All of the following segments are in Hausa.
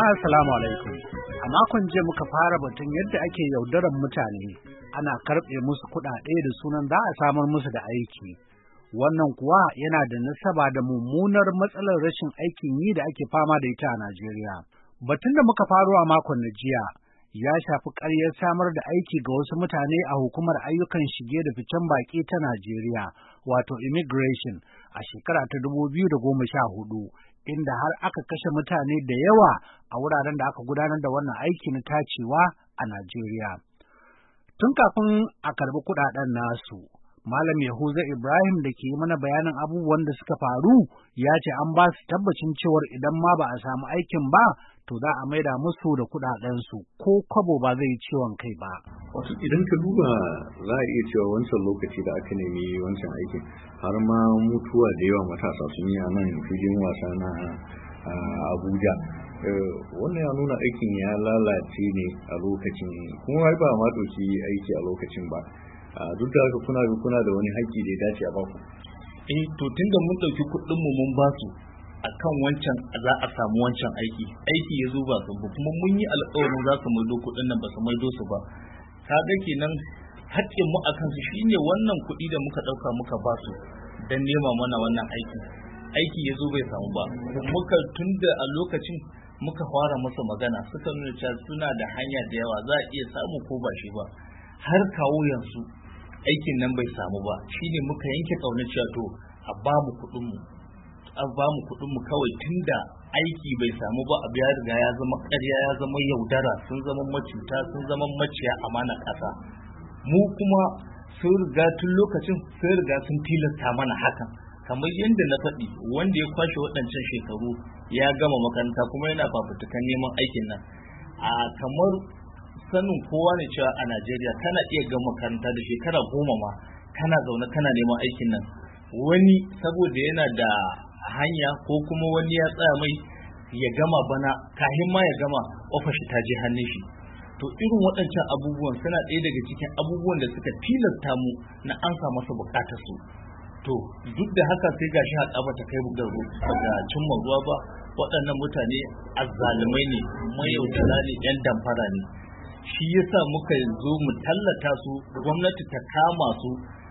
Jama'a assalamu alaikum. A makon jiya muka fara batun yadda ake yaudarar mutane ana karɓe musu kuɗaɗe da sunan za a samar musu da aiki. Wannan kuwa yana da nasaba da mummunar matsalar rashin aikin yi da ake fama da ita a Najeriya. Batun da muka faro a makon na jiya ya shafi ƙaryar samar da aiki ga wasu mutane a hukumar ayyukan shige da ficen baƙi ta Najeriya, wato immigration, a shekara ta 2014. Inda har aka kashe mutane da yawa a wuraren da aka gudanar da wannan aiki na tacewa a Najeriya. Tun kafin a karɓi kuɗaɗen nasu, Malam Yahuza Ibrahim da ke yi mana bayanin abubuwan da suka faru ya ce an ba su tabbacin cewar idan ma ba a samu aikin ba, to za a maida musu da kuɗaɗensu ko kwabo ba zai yi ciwon kai ba. Wato idan ka duba za a iya cewa wancan lokaci da aka nemi wancan aikin har ma mutuwa da yawa matasa sun yi a nan filin wasa na Abuja. Wannan ya nuna aikin ya lalace ne a lokacin, kuma ba ma ɗauki aiki a lokacin ba. Duk da haka kuna da wani haƙƙi da ya dace a baku. To tunda mun ɗauki kuɗin mu mun ba su akan wancan za a samu wancan aiki ya zo ba su ba, kuma mun yi alƙawarin za su maido kuɗin nan ba su maido su ba. Kaga kenan haƙƙin mu akan su shine wannan kuɗi da muka ɗauka muka ba su dan nema mana wannan aiki ya zo bai samu ba. Muka tunda a lokacin muka fara masa magana suka nuna cewa suna da hanya da yawa za a iya samu ko ba shi ba. Har kawo yanzu aikin nan bai samu ba, shine muka yanke ƙaunar cewa to a ba mu kuɗin mu kawai, tunda aiki bai samu ba, abu ya riga ya zama ƙarya, ya zama yaudara, sun zama macuta, sun zama maciya amana ƙasa. Mu kuma sun riga tun lokacin sun riga sun tilasta mana hakan, kamar yadda na faɗi, wanda ya kwashe waɗancan shekaru ya gama makaranta kuma yana fafutukan neman aikin nan. Kamar sanin kowa ne cewa a Najeriya kana iya gama makaranta da shekara 10 ma kana zaune kana neman aikin nan. Wani saboda yana da hanya ko kuma wani ya tsaya mai ya gama bana kahin ma ya gama ofar shi ta je hannun shi. To irin waɗancan abubuwan suna ɗaya daga cikin abubuwan da suka tilasta mu na ansa masa buƙatar su. To duk da haka sai gashi haƙa ba ta kai ga cimma ruwa ba. Waɗannan mutane azzalumai ne, mayaudara ne, 'yan damfara ne. Shi yasa muka zo mu tallata su, gwamnati ta kama su.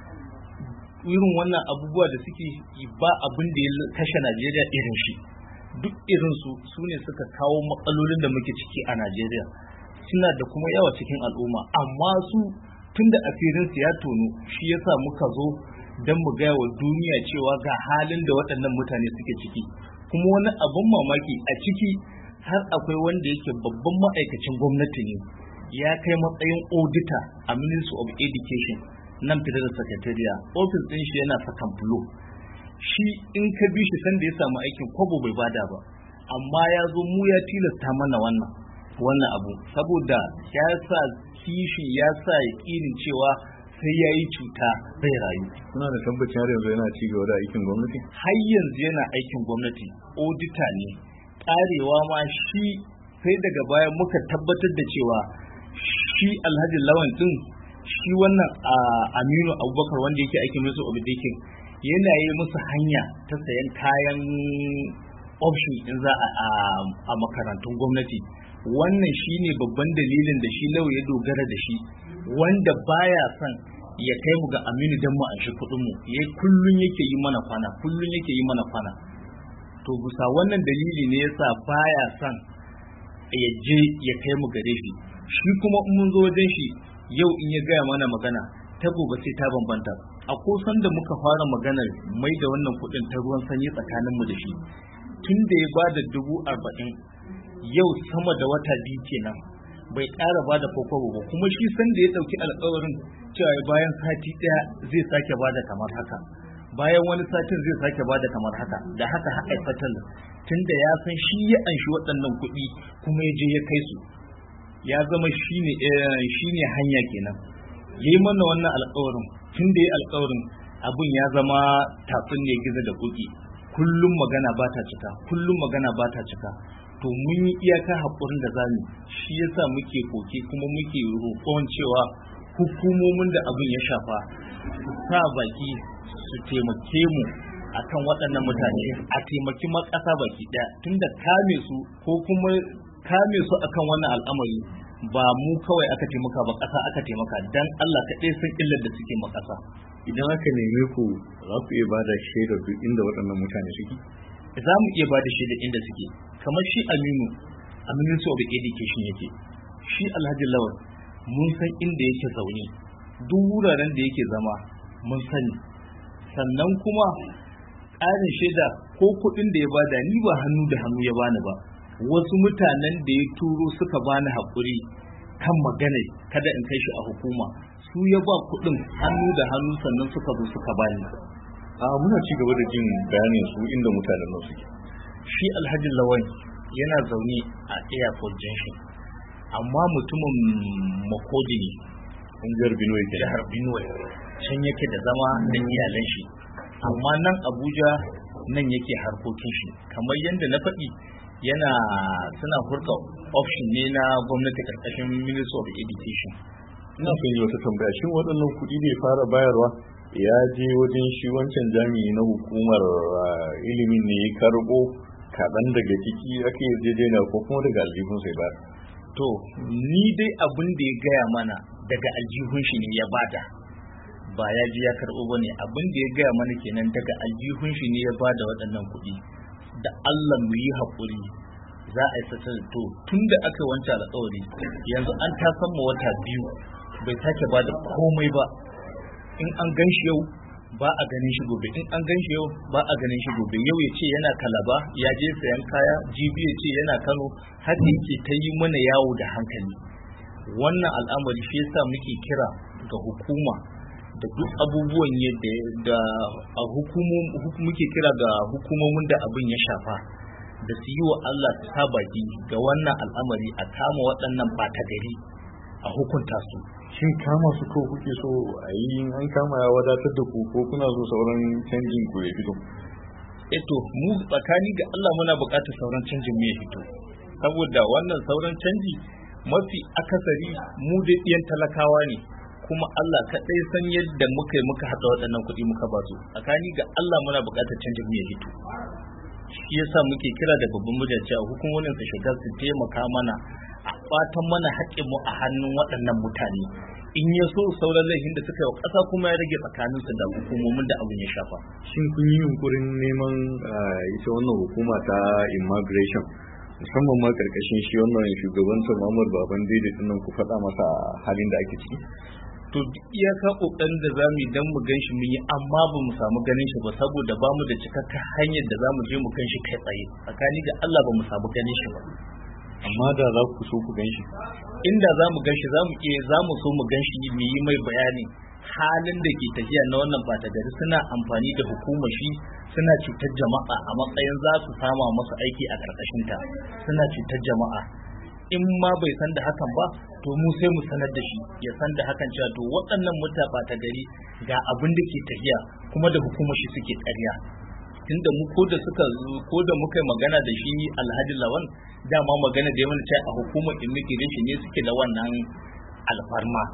Irin wannan abubuwa da suke ba abin da ya kashe Najeriya irin shi. Duk irin su ne suka kawo matsalolin da muke ciki a Najeriya. Suna da kuma yawa cikin al'umma, amma su tunda asirin su ya tono, shi yasa muka zo don mu gaya wa duniya cewa ga halin da waɗannan mutane suke ciki. Kuma wani abin mamaki a ciki har akwai wanda yake babban ma'aikacin gwamnati ne, ya kai matsayin auditor a Ministry of Education nan Federal Secretariat. Office din shi yana sakan bulo. Shi in ka bi shi sanda ya samu aikin kwabo bai bada ba, amma ya zo mu ya tilasta mana wannan abu saboda ya sa kishi, ya sa yakinin cewa sai ya yi cuta bai rayu. Kuna da tabbacin har yanzu yana ci gaba da aikin gwamnati? Har yanzu yana aikin gwamnati, auditor ne. Karewa ma shi sai daga baya muka tabbatar da cewa shi Alhaji Lawan din, shi wannan Aminu Abubakar wanda yake aikin Ministry of Education, yana yi musu hanya ta sayan kayan option in za a makarantun gwamnati. Wannan shine babban dalilin da shi Lawan ya dogara da shi, wanda baya son ya kai mu ga Aminu dan mu an shi kuɗin mu. Kullun yake yi mana kwana. To bisa wannan dalili ne yasa baya son ya je ya kai mu gare shi. Shi kuma in mun zo wajen shi yau in ya gaya mana magana ta gobe sai ta bambanta. A kusan da muka fara maganar mai da wannan kuɗin ta ruwan sanyi tsakanin mu da shi, tun da ya bada 40,000 yau sama da wata 2 kenan bai ƙara bada kokobo ba. Kuma shi san da ya ɗauki alƙawarin cewa bayan sati ɗaya zai sake bada kamar haka, bayan wani satin zai sake bada kamar haka, da haka haƙa fatal, tunda ya san shi ya anshi waɗannan kuɗi kuma ya je ya kai su, ya zama shine hanya kenan. Yayi mana wannan alƙawarin, tunda ya alƙawarin abun ya zama tafin ne gizo da kuki. Kullum magana ba ta cika. To mun yi iyaka haƙurin da zamu, shi yasa muke koke kuma muke roƙon cewa hukumomin da abin ya shafa su sa baki su taimake mu akan waɗannan mutane, a taimaki makasa baki ɗaya, tunda kame su ko kuma kame su akan wannan al'amari ba mu kawai aka taimaka ba, ƙasa aka taimaka, dan Allah kaɗai san illar da suke ma ƙasa. Idan aka neme ku za ku iya bada shaidar duk inda waɗannan mutane suke? Za mu iya bada shaidar inda suke, kamar shi Aminu a Ministry of Education yake, shi Alhaji Lawal mun san inda yake zaune, duk wuraren da yake zama mun sani. Sannan kuma ƙarin shaida ko kuɗin da ya bada ni ba hannu da hannu ya bani ba, wasu mutanen da ya turo suka bani haƙuri kan magana kada in kai shi a hukuma, su ya ba kuɗin hannu da hannu sannan suka zo suka bani. Muna ci gaba da jin bayanin su inda mutanen nan suke. Shi Alhaji Lawan yana zaune a Airport Junction, amma mutumin Makodi ne, jihar Benue ke. Jihar Benue can yake da zama da iyalan shi, amma nan Abuja nan yake harkokin shi. Kamar yadda na faɗi, suna furta option ne na gwamnati karkashin Ministry of Education. Ina son yi wata tambaya, shin waɗannan kuɗi da ya fara bayarwa ya je wajen shi wancan jami'i na hukumar ilimin ne ya karɓo kaɗan daga ciki aka yarjejeniya ko kuma daga aljihun sai ba? To, ni dai abin da ya gaya mana daga aljihun shi ne ya bada, ba ya ji ya karɓo ba ne. Abin da ya gaya mana kenan daga aljihun shi ne ya bada waɗannan kuɗi. Da Allah mu yi haƙuri, za a yi sassar to tun da aka wancan alƙawari yanzu an tasan ma wata 2 bai sake ba da komai ba. In an gan shi yau ba a ganin shi gobe, in an gan shi yau ba a ganin shi gobe. Yau ya ce yana Kalaba ya je sayan kaya, jibi ya ce yana Kano, har yake ta yi mana yawo da hankali. Wannan al'amari shi yasa muke kira ga hukuma da duk abubuwan yadda muke kira ga hukumomin da abin ya shafa da su yi wa Allah ta baki ga wannan al'amari, a kama waɗannan ɓata gari a hukunta su. Shin kama su ko kuke so a yi, an kama ya wadatar da ku ko kuna so sauran canjin ku ya fito? Eto mu tsakani ga Allah muna buƙatar sauran canjin mu ya fito, saboda wannan sauran canji mafi akasari mu da ɗiyan talakawa ne, kuma Allah kaɗai san yadda muka haɗa waɗannan kuɗi muka ba su. Tsakani ga Allah muna buƙatar canjin mu ya fito. Shi yasa muke kira da babban murya cewa hukumomin su shiga su taimaka mana a fatan mana haƙƙin mu a hannun waɗannan mutane. In ya so sauran laifin da suka yi wa ƙasa kuma ya rage tsakaninsu da hukumomin da abin ya shafa. Shin kun yi yunkurin neman ita wannan hukuma ta immigration musamman ma karkashin shi wannan shugaban Muhammad Babangida nan ku faɗa masa halin da ake ciki? To iyaka kokarin da zamu yi dan mu ganshi mun yi, amma ba mu samu ganin shi ba saboda ba mu da cikakken hanyar da zamu je mu ganshi kai tsaye. Tsakani ga Allah ba mu samu ganin shi ba. Amma da za ku so ku ganshi, inda za mu ganshi za mu so mu ganshi mu yi mai bayani halin da ke tafiya na wannan ɓata gari. Suna amfani da hukumar shi, suna cutar jama'a a matsayin za su sama masu aiki a ƙarƙashinta, suna cutar jama'a. In ma bai san da hakan ba, to mu sai mu sanar da shi ya san da hakan cewa to waɗannan ɓata gari ga abin da ke tafiya kuma da hukumar shi suke ƙarya. Tunda mu ko da muka yi magana da shi Alhaji Lawan, dama magana da ya mana cewa a hukumar immigration ne suke da wannan alfarma.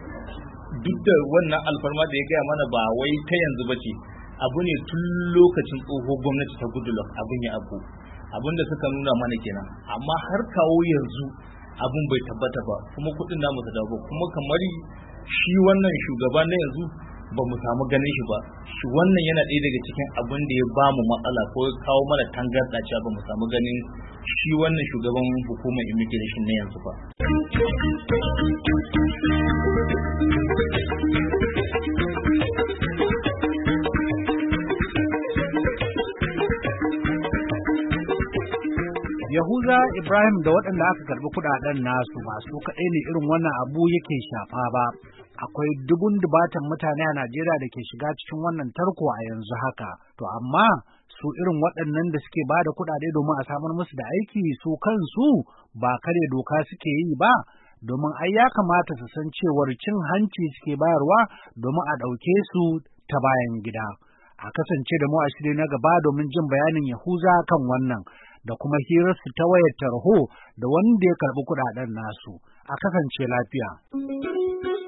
Duk da wannan alfarma da ya gaya mana ba wai ta yanzu ba ce, abu ne tun lokacin tsoho gwamnati ta Goodluck abin ya abu. Abin da suka nuna mana kenan, amma har kawo yanzu abin bai tabbata ba, kuma kuɗin namu su dawo. Kuma kamar shi wannan shugaba na yanzu ba mu samu ganin shi ba. Shi wannan yana ɗaya daga cikin abin da ya ba mu matsala ko ya kawo mana tangarɗa cewa ba mu samu ganin shi wannan shugaban hukumar immigration na yanzu ba. Yahuza Ibrahim da waɗanda aka karɓi kuɗaɗen nasu ba su kaɗai ne irin wannan abu yake shafa ba. Akwai dubun dubatan mutane a Najeriya da ke shiga cikin wannan tarko a yanzu haka. To amma su irin waɗannan da suke ba da kuɗaɗe domin a samar musu da aiki su kansu ba kare doka suke yi ba. Domin ai ya kamata su san cewar cin hanci suke bayarwa domin a ɗauke su ta bayan gida. A kasance da mu a shiri na gaba domin jin bayanin Yahuza kan wannan da kuma hirarsu ta wayar tarho da wanda ya karɓi kuɗaɗen nasu. A kasance lafiya.